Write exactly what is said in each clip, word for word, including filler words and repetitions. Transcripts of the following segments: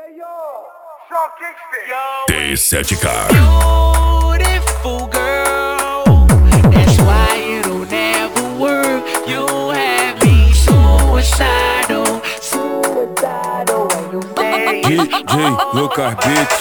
T sete K. Beautiful girl, that's why it'll never work. You have me suicidal, suicidal when you say D J Lucas Beats.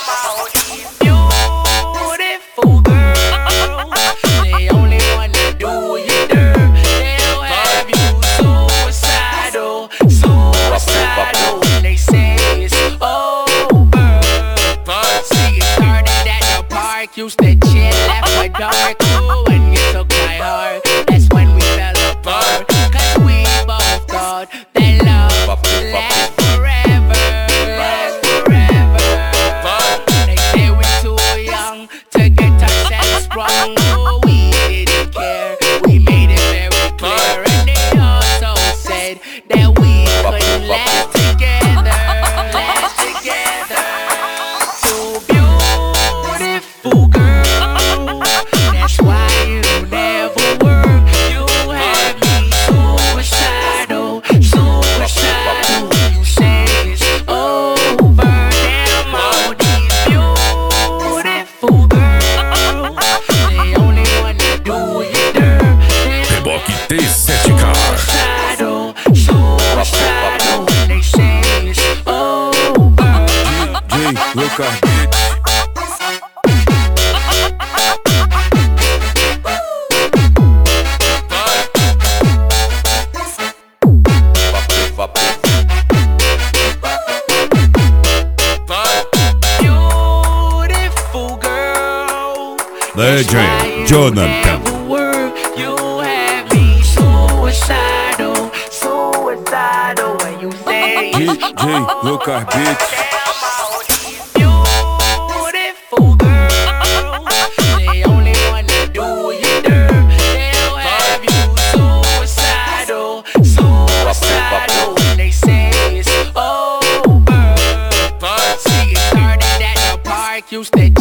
Beautiful girl, they only wanna do you dirt. They'll have you suicidal, suicidal when they say it's over. See, it started at the park, used to chill after dark. Ooh, when you took my heart, that's when we fell apart. Cause we both thought that love would last forever, last forever. They say we're too young to get ourselves sprung. Oh, we didn't care, we made it very clear. And they also said that we couldn't last together, last together. So beautiful girl, that's why it'll never work. You have me suicidal, suicidal. You say it's over. Damn, all these beautiful girls, they only wanna do you dirt. Reboque T sete K. Suicidal, suicidal. They say it's over. D J Lucas Beats. Beautiful girl, Legend Jonathan. you have me suicidal, suicidal when you say D J Lucas Beats. beautiful girl, they only wanna do you dirt. They'll have you suicidal, suicidal when they say it's over. See, it started at the park, used to